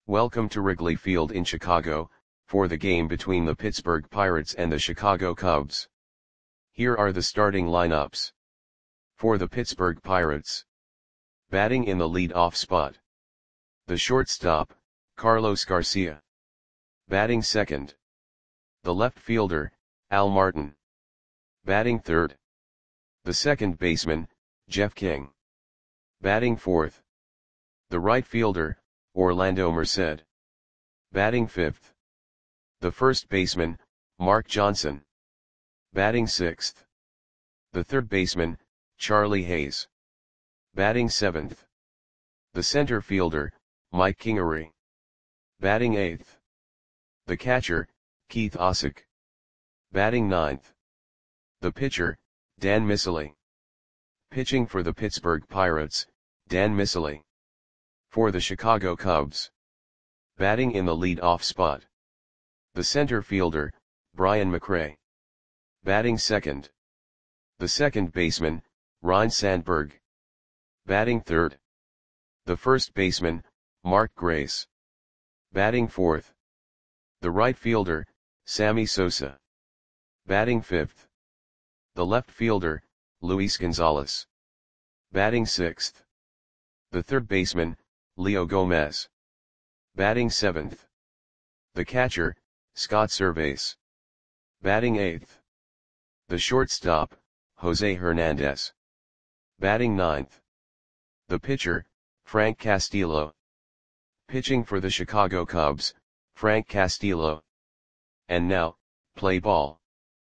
Welcome to Wrigley Field in Chicago, for the game between the Pittsburgh Pirates and the Chicago Cubs. Here are the starting lineups. For the Pittsburgh Pirates. Batting in the lead-off spot. The shortstop, Carlos Garcia. Batting second. The left fielder, Al Martin. Batting third. The second baseman, Jeff King. Batting fourth. The right fielder, Orlando Merced. Batting fifth. The first baseman, Mark Johnson. Batting sixth. The third baseman, Charlie Hayes. Batting seventh. The center fielder, Mike Kingery. Batting eighth. The catcher, Keith Osick. Batting ninth. The pitcher, Dan Miceli. Pitching for the Pittsburgh Pirates, Dan Miceli. For the Chicago Cubs. Batting in the lead-off spot. The center fielder, Brian McRae. Batting second. The second baseman, Ryne Sandberg. Batting third. The first baseman, Mark Grace. Batting fourth. The right fielder, Sammy Sosa. Batting fifth. The left fielder, Luis Gonzalez. Batting sixth. The third baseman, Leo Gomez. Batting seventh. The catcher, Scott Servais. Batting eighth. The shortstop, Jose Hernandez. Batting ninth. The pitcher, Frank Castillo. Pitching for the Chicago Cubs, Frank Castillo. And now, play ball.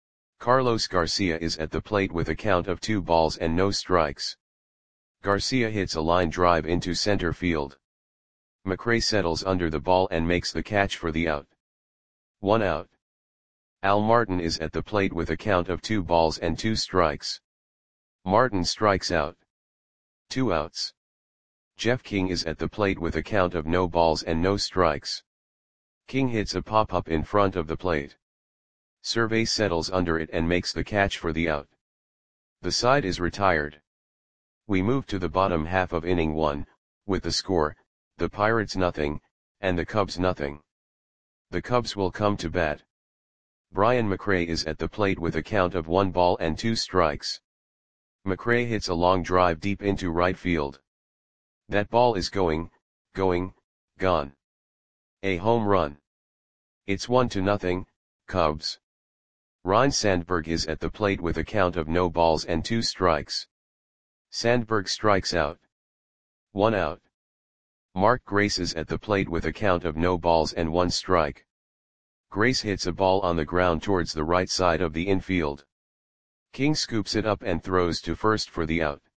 Carlos Garcia is at the plate with a count of 2 balls and no strikes. Garcia hits a line drive into center field. McRae settles under the ball and makes the catch for the out. 1 out. Al Martin is at the plate with a count of 2 balls and 2 strikes. Martin strikes out. 2 outs. Jeff King is at the plate with a count of no balls and no strikes. King hits a pop-up in front of the plate. Servais settles under it and makes the catch for the out. The side is retired. We move to the bottom half of inning 1, with the score, the Pirates nothing, and the Cubs nothing. The Cubs will come to bat. Brian McRae is at the plate with a count of 1 ball and 2 strikes. McRae hits a long drive deep into right field. That ball is gone. A home run. It's 1-0, Cubs. Ryne Sandberg is at the plate with a count of no balls and 2 strikes. Sandberg strikes out. 1 out. Mark Grace is at the plate with a count of no balls and 1 strike. Grace hits a ball on the ground towards the right side of the infield. King scoops it up and throws to first for the out.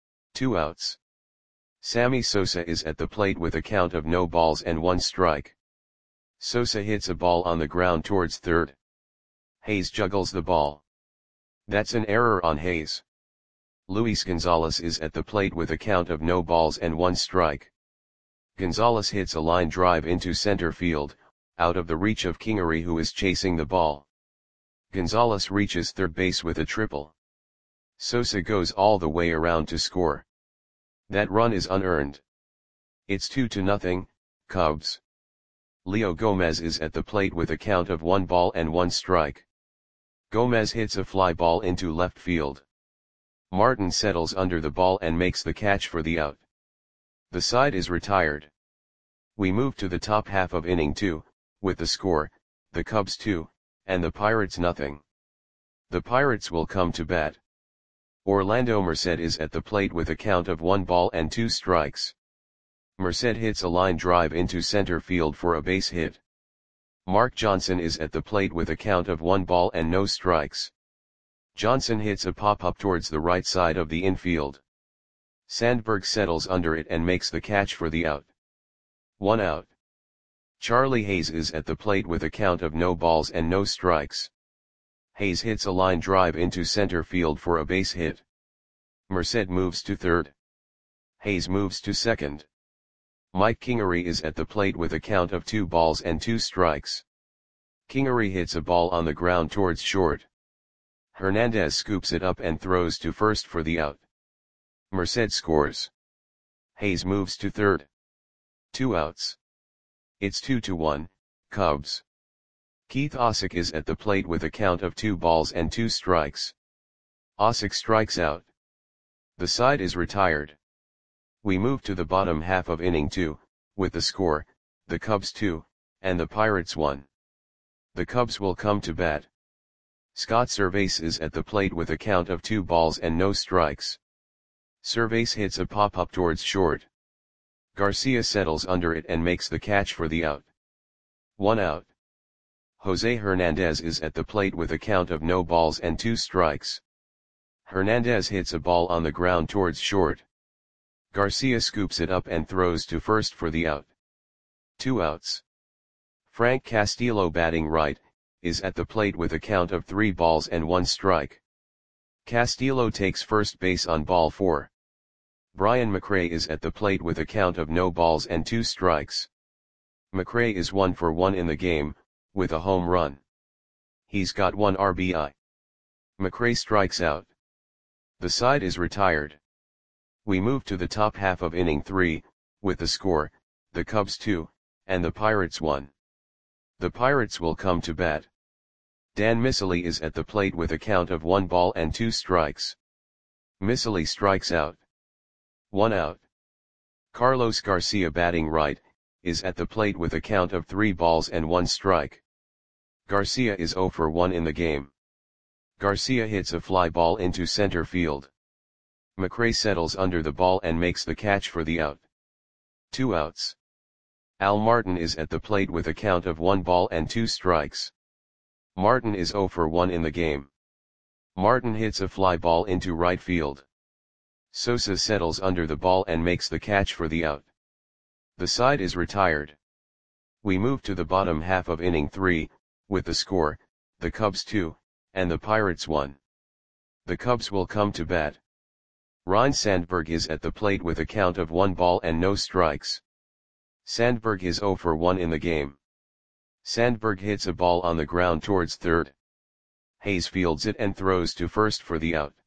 2 outs. Sammy Sosa is at the plate with a count of no balls and 1 strike. Sosa hits a ball on the ground towards third. Hayes juggles the ball. That's an error on Hayes. Luis Gonzalez is at the plate with a count of no balls and 1 strike. Gonzalez hits a line drive into center field, out of the reach of Kingery, who is chasing the ball. Gonzalez reaches third base with a triple. Sosa goes all the way around to score. That run is unearned. It's 2-0, Cubs. Leo Gomez is at the plate with a count of 1 ball and 1 strike. Gomez hits a fly ball into left field. Martin settles under the ball and makes the catch for the out. The side is retired. We move to the top half of inning 2, with the score, the Cubs 2, and the Pirates nothing. The Pirates will come to bat. Orlando Merced is at the plate with a count of 1 ball and 2 strikes. Merced hits a line drive into center field for a base hit. Mark Johnson is at the plate with a count of 1 ball and no strikes. Johnson hits a pop-up towards the right side of the infield. Sandberg settles under it and makes the catch for the out. 1 out. Charlie Hayes is at the plate with a count of no balls and no strikes. Hayes hits a line drive into center field for a base hit. Merced moves to third. Hayes moves to second. Mike Kingery is at the plate with a count of 2 balls and 2 strikes. Kingery hits a ball on the ground towards short. Hernandez scoops it up and throws to first for the out. Merced scores. Hayes moves to third. 2 outs. It's 2-1, Cubs. Keith Osick is at the plate with a count of 2 balls and 2 strikes. Osick strikes out. The side is retired. We move to the bottom half of inning 2, with the score, the Cubs 2, and the Pirates 1. The Cubs will come to bat. Scott Servais is at the plate with a count of 2 balls and no strikes. Servais hits a pop-up towards short. Garcia settles under it and makes the catch for the out. 1 out. Jose Hernandez is at the plate with a count of no balls and 2 strikes. Hernandez hits a ball on the ground towards short. Garcia scoops it up and throws to first for the out. 2 outs. Frank Castillo, batting right, is at the plate with a count of 3 balls and 1 strike. Castillo takes first base on ball 4. Brian McRae is at the plate with a count of no balls and 2 strikes. McRae is 1 for 1 in the game, with a home run. He's got 1 RBI. McRae strikes out. The side is retired. We move to the top half of inning 3, with the score, the Cubs 2, and the Pirates 1. The Pirates will come to bat. Dan Miceli is at the plate with a count of 1 ball and 2 strikes. Miceli strikes out. 1 out. Carlos Garcia, batting right, is at the plate with a count of 3 balls and 1 strike. Garcia is 0 for 1 in the game. Garcia hits a fly ball into center field. McRae settles under the ball and makes the catch for the out. 2 outs. Al Martin is at the plate with a count of 1 ball and 2 strikes. Martin is 0 for 1 in the game. Martin hits a fly ball into right field. Sosa settles under the ball and makes the catch for the out. The side is retired. We move to the bottom half of inning 3, with the score, the Cubs 2, and the Pirates 1. The Cubs will come to bat. Ryne Sandberg is at the plate with a count of 1 ball and no strikes. Sandberg is 0 for 1 in the game. Sandberg hits a ball on the ground towards third. Hayes fields it and throws to first for the out.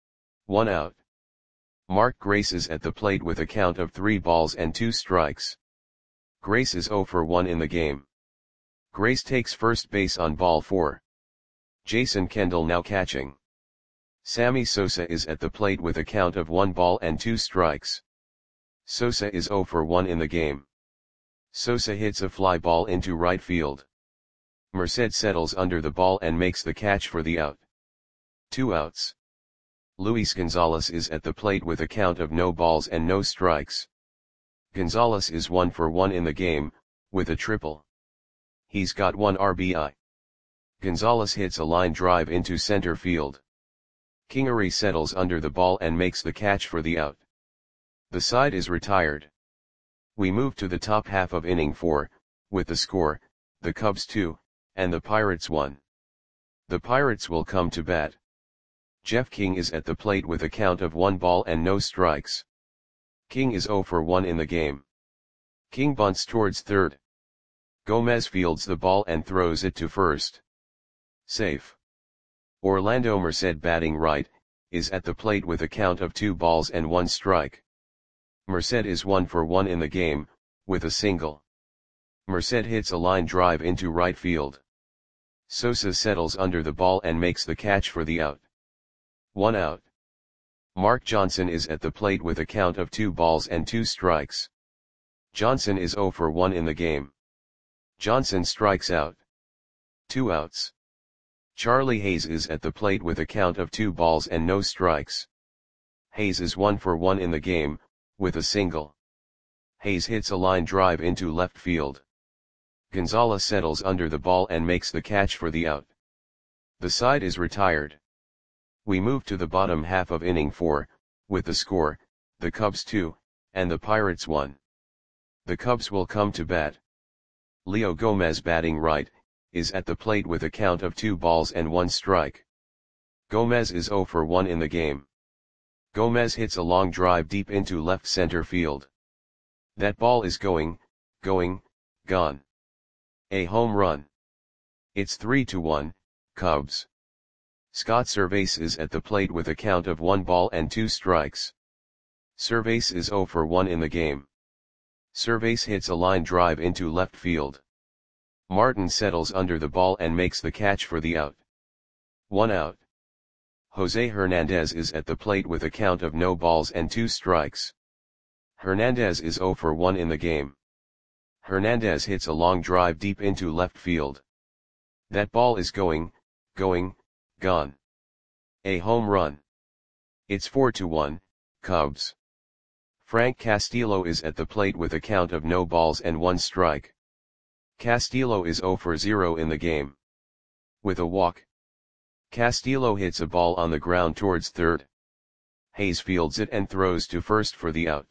1 out. Mark Grace is at the plate with a count of 3 balls and 2 strikes. Grace is 0 for 1 in the game. Grace takes first base on ball 4. Jason Kendall now catching. Sammy Sosa is at the plate with a count of 1 ball and 2 strikes. Sosa is 0 for 1 in the game. Sosa hits a fly ball into right field. Merced settles under the ball and makes the catch for the out. 2 outs. Luis Gonzalez is at the plate with a count of no balls and no strikes. Gonzalez is 1 for 1 in the game, with a triple. He's got 1 RBI. Gonzalez hits a line drive into center field. Kingery settles under the ball and makes the catch for the out. The side is retired. We move to the top half of inning 4, with the score, the Cubs 2, and the Pirates 1. The Pirates will come to bat. Jeff King is at the plate with a count of 1 ball and no strikes. King is 0 for 1 in the game. King bunts towards third. Gomez fields the ball and throws it to first. Safe. Orlando Merced, batting right, is at the plate with a count of 2 balls and 1 strike. Merced is 1 for 1 in the game, with a single. Merced hits a line drive into right field. Sosa settles under the ball and makes the catch for the out. 1 out. Mark Johnson is at the plate with a count of 2 balls and 2 strikes. Johnson is 0 for 1 in the game. Johnson strikes out. 2 outs. Charlie Hayes is at the plate with a count of 2 balls and no strikes. Hayes is 1 for 1 in the game, with a single. Hayes hits a line drive into left field. Gonzalez settles under the ball and makes the catch for the out. The side is retired. We move to the bottom half of inning 4, with the score, the Cubs 2, and the Pirates 1. The Cubs will come to bat. Leo Gomez, batting right, is at the plate with a count of 2 balls and 1 strike. Gomez is 0 for 1 in the game. Gomez hits a long drive deep into left center field. That ball is gone. A home run. It's 3-1, Cubs. Scott Servais is at the plate with a count of 1 ball and 2 strikes. Servais is 0 for 1 in the game. Cervais hits a line drive into left field. Martin settles under the ball and makes the catch for the out. 1 out. Jose Hernandez is at the plate with a count of no balls and 2 strikes. Hernandez is 0 for 1 in the game. Hernandez hits a long drive deep into left field. That ball is gone. A home run. It's 4-1, Cubs. Frank Castillo is at the plate with a count of no balls and 1 strike. Castillo is 0 for 0 in the game. With a walk. Castillo hits a ball on the ground towards third. Hayes fields it and throws to first for the out.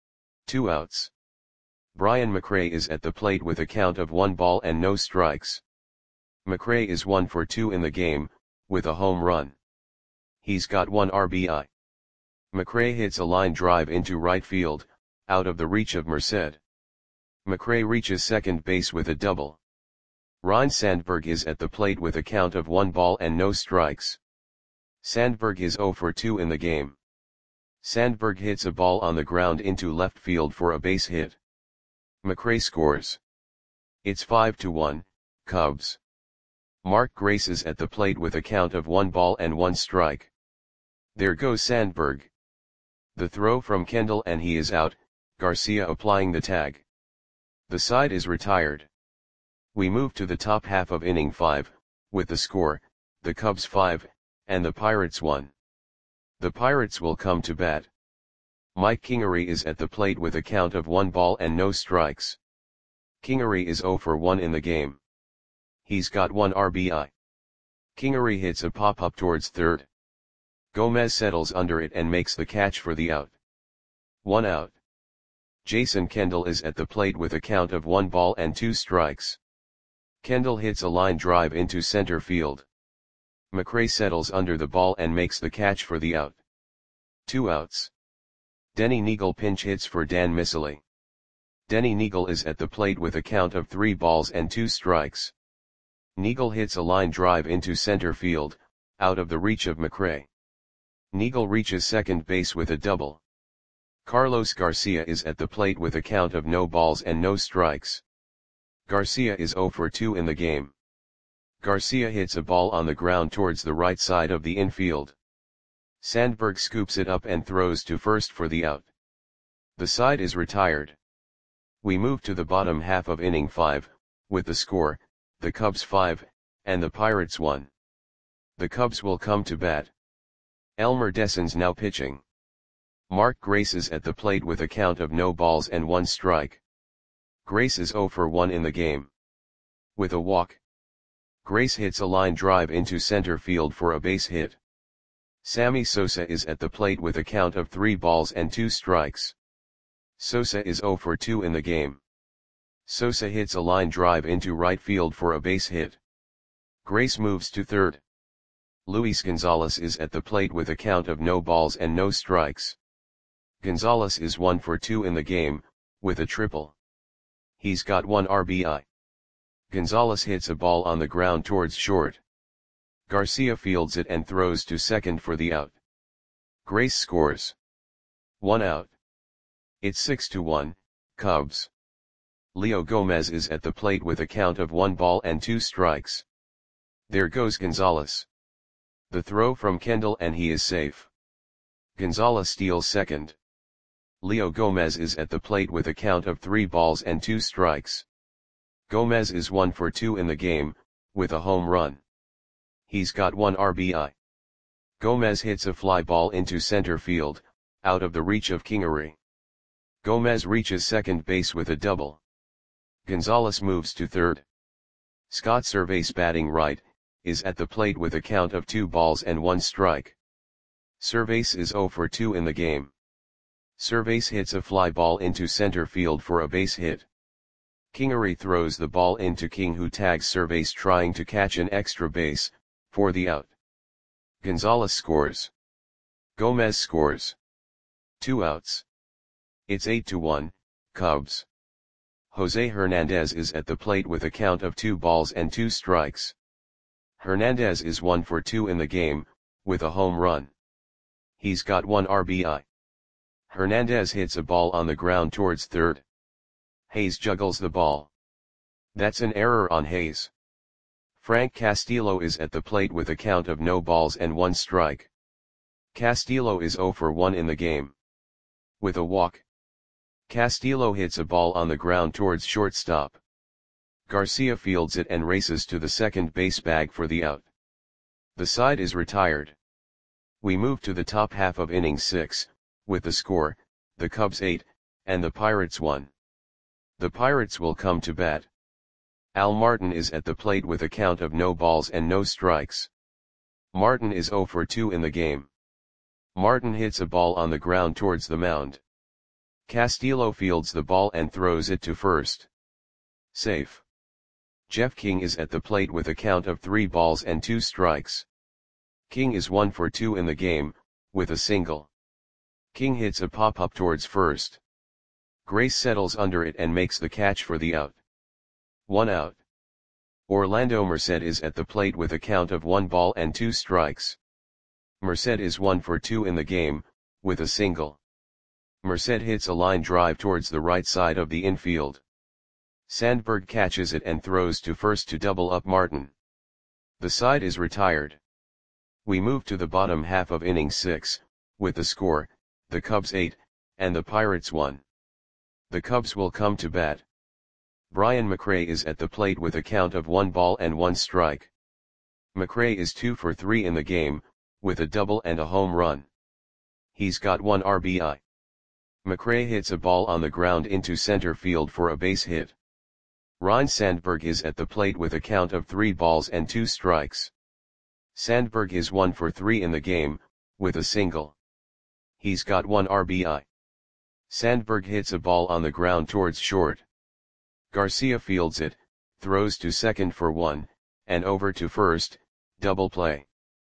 2 outs. Brian McRae is at the plate with a count of 1 ball and no strikes. McRae is 1 for 2 in the game, with a home run. He's got 1 RBI. McRae hits a line drive into right field, out of the reach of Merced. McRae reaches second base with a double. Ryne Sandberg is at the plate with a count of 1 ball and no strikes. Sandberg is 0 for 2 in the game. Sandberg hits a ball on the ground into left field for a base hit. McRae scores. It's 5-1, Cubs. Mark Grace is at the plate with a count of 1 ball and 1 strike. There goes Sandberg. The throw from Kendall and he is out, Garcia applying the tag. The side is retired. We move to the top half of inning 5, with the score, the Cubs 5, and the Pirates 1. The Pirates will come to bat. Mike Kingery is at the plate with a count of 1 ball and no strikes. Kingery is 0 for 1 in the game. He's got 1 RBI. Kingery hits a pop-up towards third. Gomez settles under it and makes the catch for the out. 1 out. Jason Kendall is at the plate with a count of 1 ball and 2 strikes. Kendall hits a line drive into center field. McRae settles under the ball and makes the catch for the out. 2 outs. Denny Neagle pinch hits for Dan Miceli. Denny Neagle is at the plate with a count of 3 balls and 2 strikes. Neagle hits a line drive into center field, out of the reach of McRae. Neagle reaches second base with a double. Carlos Garcia is at the plate with a count of no balls and no strikes. Garcia is 0 for 2 in the game. Garcia hits a ball on the ground towards the right side of the infield. Sandberg scoops it up and throws to first for the out. The side is retired. We move to the bottom half of inning 5, with the score, the Cubs 5, and the Pirates 1. The Cubs will come to bat. Elmer Desson's now pitching. Mark Grace is at the plate with a count of no balls and 1 strike. Grace is 0 for 1 in the game. With a walk. Grace hits a line drive into center field for a base hit. Sammy Sosa is at the plate with a count of 3 balls and 2 strikes. Sosa is 0 for 2 in the game. Sosa hits a line drive into right field for a base hit. Grace moves to third. Luis Gonzalez is at the plate with a count of no balls and no strikes. Gonzalez is 1 for 2 in the game, with a triple. He's got 1 RBI. Gonzalez hits a ball on the ground towards short. Garcia fields it and throws to second for the out. Grace scores. 1 out. It's 6-1, Cubs. Leo Gomez is at the plate with a count of 1 ball and 2 strikes. There goes Gonzalez. The throw from Kendall and he is safe. Gonzalez steals second. Leo Gomez is at the plate with a count of 3 balls and 2 strikes. Gomez is 1 for 2 in the game, with a home run. He's got 1 RBI. Gomez hits a fly ball into center field, out of the reach of Kingery. Gomez reaches second base with a double. Gonzalez moves to third. Scott Cervais batting right, is at the plate with a count of 2 balls and 1 strike. Cervais is 0 for 2 in the game. Cervais hits a fly ball into center field for a base hit. Kingery throws the ball into King who tags Cervais trying to catch an extra base, for the out. Gonzalez scores. Gomez scores. 2 outs. It's 8-1, Cubs. Jose Hernandez is at the plate with a count of 2 balls and 2 strikes. Hernandez is 1 for 2 in the game, with a home run. He's got 1 RBI. Hernandez hits a ball on the ground towards third. Hayes juggles the ball. That's an error on Hayes. Frank Castillo is at the plate with a count of no balls and 1 strike. Castillo is 0 for 1 in the game. With a walk, Castillo hits a ball on the ground towards shortstop. Garcia fields it and races to the second base bag for the out. The side is retired. We move to the top half of inning 6, with the score, the Cubs 8, and the Pirates 1. The Pirates will come to bat. Al Martin is at the plate with a count of no balls and no strikes. Martin is 0 for 2 in the game. Martin hits a ball on the ground towards the mound. Castillo fields the ball and throws it to first. Safe. Jeff King is at the plate with a count of 3 balls and 2 strikes. King is 1 for 2 in the game, with a single. King hits a pop-up towards first. Grace settles under it and makes the catch for the out. 1 out. Orlando Merced is at the plate with a count of 1 ball and 2 strikes. Merced is 1 for 2 in the game, with a single. Merced hits a line drive towards the right side of the infield. Sandberg catches it and throws to first to double up Martin. The side is retired. We move to the bottom half of inning 6, with the score, the Cubs 8, and the Pirates 1. The Cubs will come to bat. Brian McRae is at the plate with a count of 1 ball and 1 strike. McRae is 2 for 3 in the game, with a double and a home run. He's got 1 RBI. McRae hits a ball on the ground into center field for a base hit. Ryne Sandberg is at the plate with a count of 3 balls and 2 strikes. Sandberg is 1 for 3 in the game, with a single. He's got 1 RBI. Sandberg hits a ball on the ground towards short. Garcia fields it, throws to second for 1, and over to first, double play.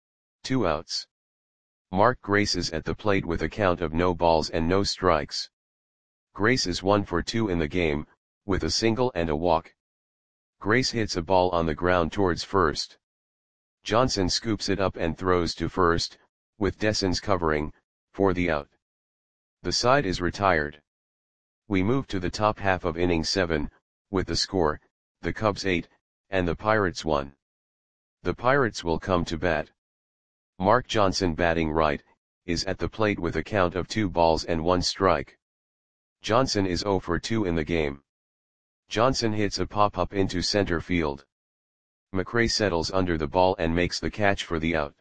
2 outs. Mark Grace is at the plate with a count of no balls and no strikes. Grace is 1 for 2 in the game, with a single and a walk. Grace hits a ball on the ground towards first. Johnson scoops it up and throws to first, with Dessens covering, for the out. The side is retired. We move to the top half of inning 7, with the score, the Cubs 8, and the Pirates 1. The Pirates will come to bat. Mark Johnson batting right, is at the plate with a count of 2 balls and 1 strike. Johnson is 0 for 2 in the game. Johnson hits a pop-up into center field. McRae settles under the ball and makes the catch for the out.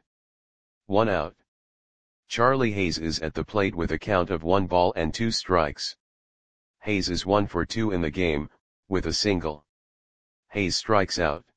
1 out. Charlie Hayes is at the plate with a count of 1 ball and 2 strikes. Hayes is 1 for 2 in the game, with a single. Hayes strikes out.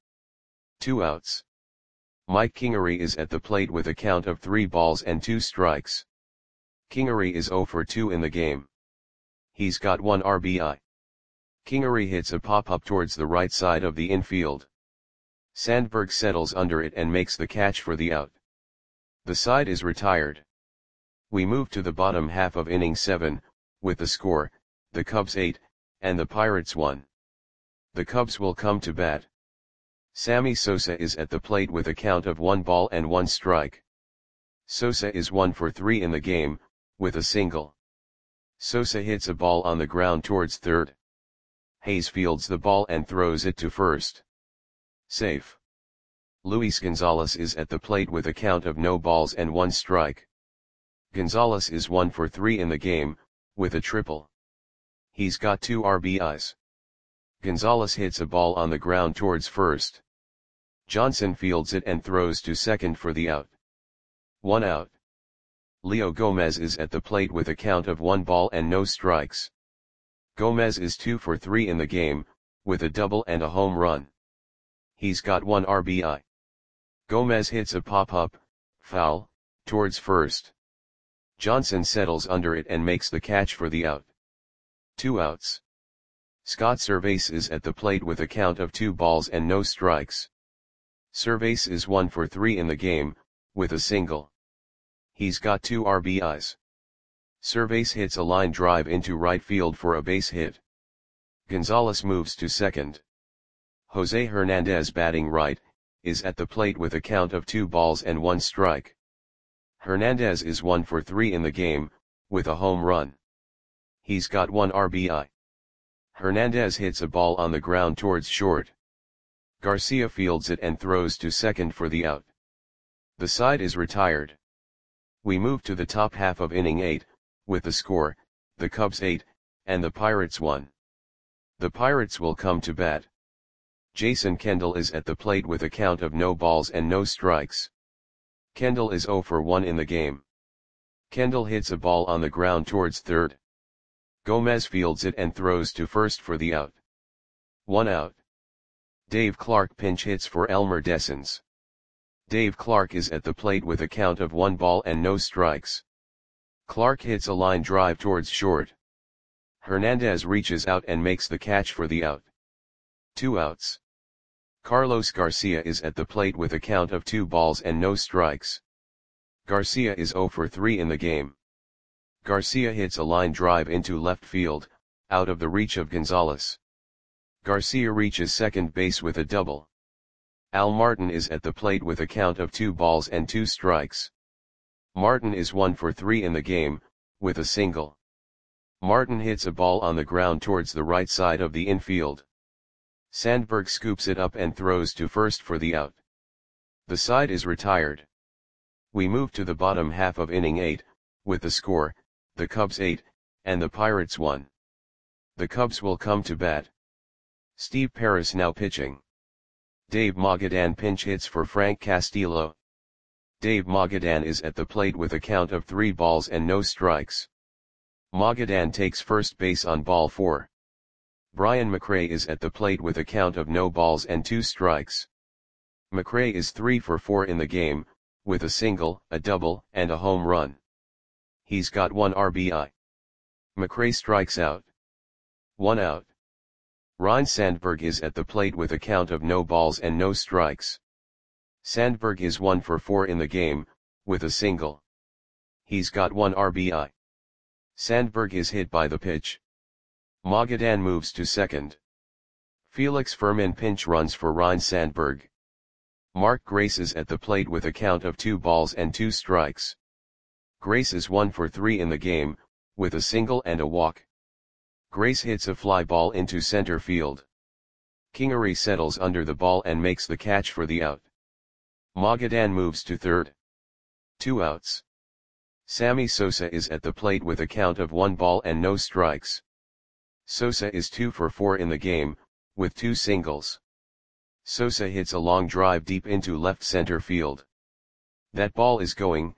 2 outs. Mike Kingery is at the plate with a count of 3 balls and 2 strikes. Kingery is 0 for 2 in the game. He's got 1 RBI. Kingery hits a pop-up towards the right side of the infield. Sandberg settles under it and makes the catch for the out. The side is retired. We move to the bottom half of inning 7, with the score, the Cubs 8, and the Pirates 1. The Cubs will come to bat. Sammy Sosa is at the plate with a count of 1 ball and 1 strike. Sosa is 1 for 3 in the game, with a single. Sosa hits a ball on the ground towards third. Hayes fields the ball and throws it to first. Safe. Luis Gonzalez is at the plate with a count of no balls and 1 strike. Gonzalez is 1 for 3 in the game, with a triple. He's got 2 RBIs. Gonzalez hits a ball on the ground towards first. Johnson fields it and throws to second for the out. 1 out. Leo Gomez is at the plate with a count of 1 ball and no strikes. Gomez is 2 for 3 in the game, with a double and a home run. He's got 1 RBI. Gomez hits a pop-up, foul, towards first. Johnson settles under it and makes the catch for the out. 2 outs. Scott Servais is at the plate with a count of 2 balls and no strikes. Servais is 1 for 3 in the game, with a single. He's got 2 RBIs. Servais hits a line drive into right field for a base hit. Gonzalez moves to second. Jose Hernandez batting right, is at the plate with a count of 2 balls and 1 strike. Hernandez is 1 for 3 in the game, with a home run. He's got 1 RBI. Hernandez hits a ball on the ground towards short. Garcia fields it and throws to second for the out. The side is retired. We move to the top half of inning 8, with the score, the Cubs 8, and the Pirates 1. The Pirates will come to bat. Jason Kendall is at the plate with a count of no balls and no strikes. Kendall is 0 for 1 in the game. Kendall hits a ball on the ground towards third. Gomez fields it and throws to first for the out. 1 out. Dave Clark pinch hits for Elmer Dessens. Dave Clark is at the plate with a count of 1 ball and no strikes. Clark hits a line drive towards short. Hernandez reaches out and makes the catch for the out. 2 outs. Carlos Garcia is at the plate with a count of 2 balls and no strikes. Garcia is 0 for 3 in the game. Garcia hits a line drive into left field, out of the reach of Gonzalez. Garcia reaches second base with a double. Al Martin is at the plate with a count of 2 balls and 2 strikes. Martin is 1 for 3 in the game, with a single. Martin hits a ball on the ground towards the right side of the infield. Sandberg scoops it up and throws to first for the out. The side is retired. We move to the bottom half of inning 8, with the score, the Cubs 8, and the Pirates 1. The Cubs will come to bat. Steve Paris now pitching. Dave Magadan pinch hits for Frank Castillo. Dave Magadan is at the plate with a count of 3 balls and no strikes. Magadan takes first base on ball 4. Brian McRae is at the plate with a count of no balls and 2 strikes. McRae is 3 for 4 in the game, with a single, a double, and a home run. He's got 1 RBI. McRae strikes out. 1 out. Ryne Sandberg is at the plate with a count of no balls and no strikes. Sandberg is 1 for 4 in the game, with a single. He's got 1 RBI. Sandberg is hit by the pitch. Magadan moves to second. Felix Fermin pinch runs for Ryne Sandberg. Mark Grace is at the plate with a count of 2 balls and 2 strikes. Grace is 1 for 3 in the game, with a single and a walk. Grace hits a fly ball into center field. Kingery settles under the ball and makes the catch for the out. Magadan moves to third. 2 outs. Sammy Sosa is at the plate with a count of 1 ball and no strikes. Sosa is 2 for 4 in the game, with 2 singles. Sosa hits a long drive deep into left center field. That ball is gone.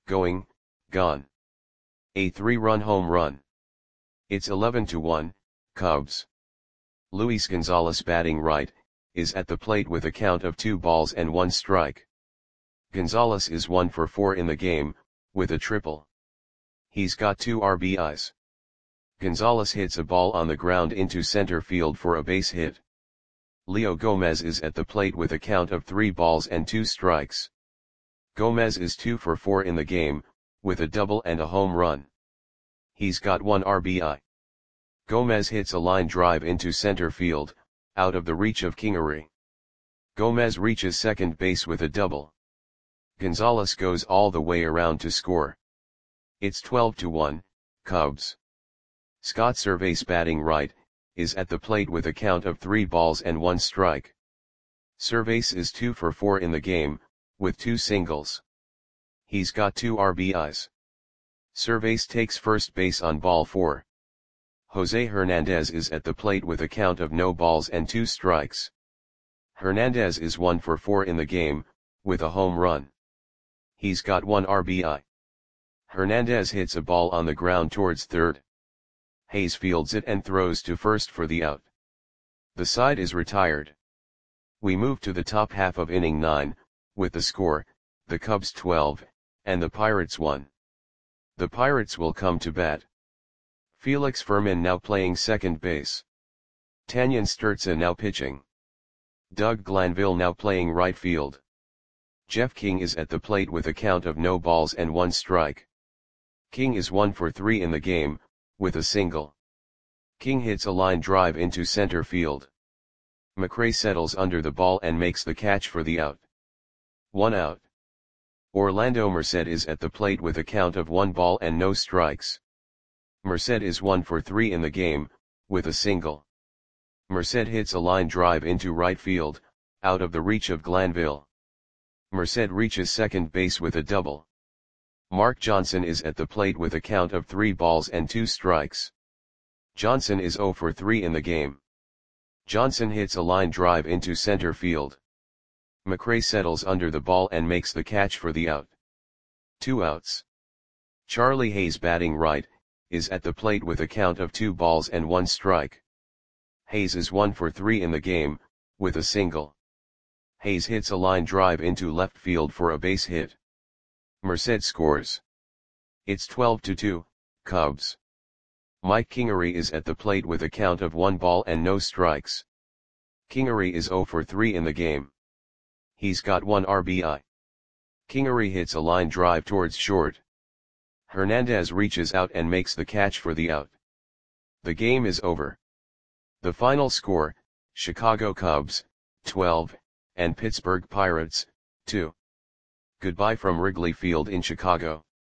A 3-run home run. It's 11-1, Cubs. Luis Gonzalez batting right, is at the plate with a count of 2 balls and 1 strike. Gonzalez is 1 for 4 in the game, with a triple. He's got 2 RBIs. Gonzalez hits a ball on the ground into center field for a base hit. Leo Gomez is at the plate with a count of 3 balls and 2 strikes. Gomez is 2 for 4 in the game, with a double and a home run. He's got 1 RBI. Gomez hits a line drive into center field, out of the reach of Kingery. Gomez reaches second base with a double. Gonzalez goes all the way around to score. It's 12-1, Cubs. Scott Servais batting right, is at the plate with a count of 3 balls and 1 strike. Servais is 2 for 4 in the game, with 2 singles. He's got 2 RBIs. Servais takes first base on ball 4. Jose Hernandez is at the plate with a count of no balls and 2 strikes. Hernandez is 1 for 4 in the game, with a home run. He's got 1 RBI. Hernandez hits a ball on the ground towards third. Hayes fields it and throws to first for the out. The side is retired. We move to the top half of inning 9, with the score, the Cubs 12, and the Pirates 1. The Pirates will come to bat. Felix Fermin now playing second base. Tanyan Sturza now pitching. Doug Glanville now playing right field. Jeff King is at the plate with a count of no balls and 1 strike. King is 1 for 3 in the game, with a single. King hits a line drive into center field. McRae settles under the ball and makes the catch for the out. 1 out. Orlando Merced is at the plate with a count of 1 ball and no strikes. Merced is 1 for 3 in the game, with a single. Merced hits a line drive into right field, out of the reach of Glanville. Merced reaches second base with a double. Mark Johnson is at the plate with a count of 3 balls and 2 strikes. Johnson is 0 for 3 in the game. Johnson hits a line drive into center field. McRae settles under the ball and makes the catch for the out. 2 outs. Charlie Hayes, batting right, is at the plate with a count of 2 balls and 1 strike. Hayes is 1 for 3 in the game, with a single. Hayes hits a line drive into left field for a base hit. Merced scores. It's 12-2, Cubs. Mike Kingery is at the plate with a count of 1 ball and no strikes. Kingery is 0 for 3 in the game. He's got 1 RBI. Kingery hits a line drive towards short. Hernandez reaches out and makes the catch for the out. The game is over. The final score, Chicago Cubs, 12, and Pittsburgh Pirates, 2. Goodbye from Wrigley Field in Chicago.